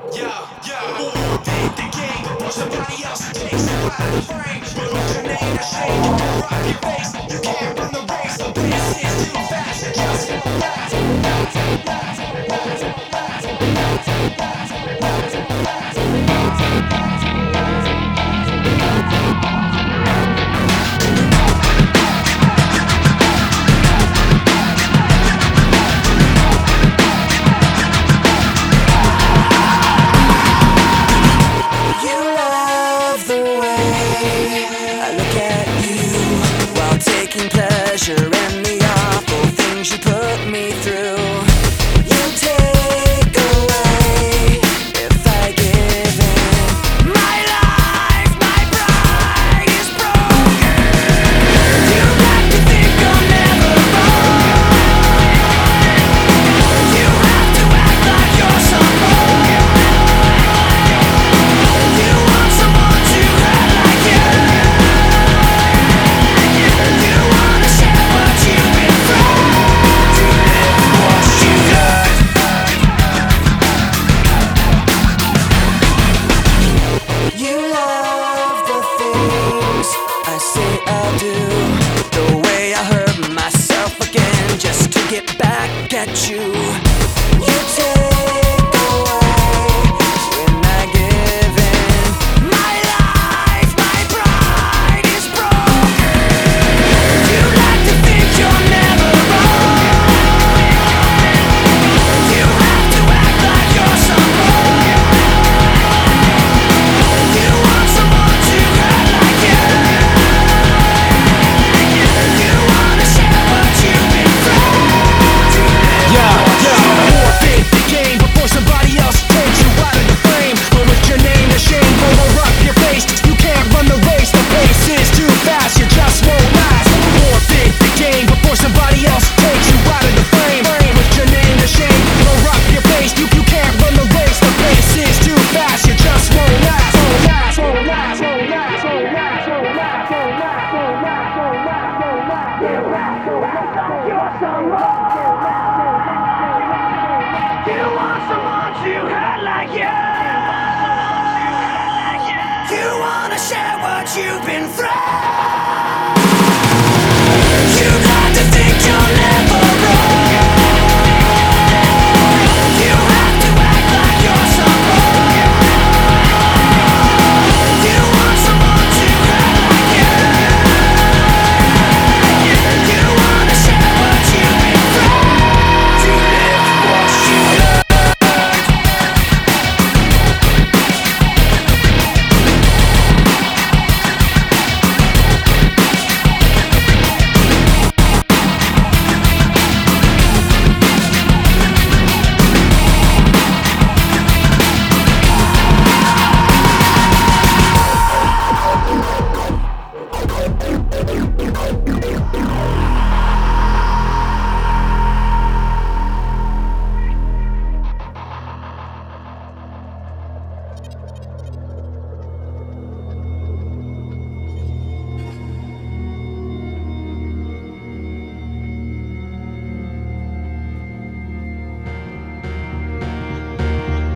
Forfeit the game before somebody else takes you out of the frame. But what's your name to shame? You can rock your face. You can't run the race. The pace is too fast. You just won't last. You love the way I look at you while taking pleasure in the awful things you put me through. You take away if I give in. My life, my pride is broken. You like to think I'll never fall. You have to act like you're someone. You want someone to hurt like you. You wanna share what you've been through. To live what you learned. You love the things I say I'll do. The way I hurt myself again just to get back at you. You take away when I give in. My life, my pride is broken. You like to think you're never wrong. You have to act like you're someone. You want someone to hurt like you. You wanna share what you've been through. Forfeit the game before somebody else takes you out of the frame. But with your name to shame, roll up your face. You can't run the race. The pace is too fast. You just won't last. Forfeit the game before somebody else takes you out of the frame. With your name to shame, roll up your face. You can't run the race. The pace is too fast. You just won't last. Won't last. Won't last. Won't last. Won't last. Won't last. Won't last. Won't last. Won't last. Won't last. You have to act like you're someone. You want someone to hurt like you. You wanna share what you've been through.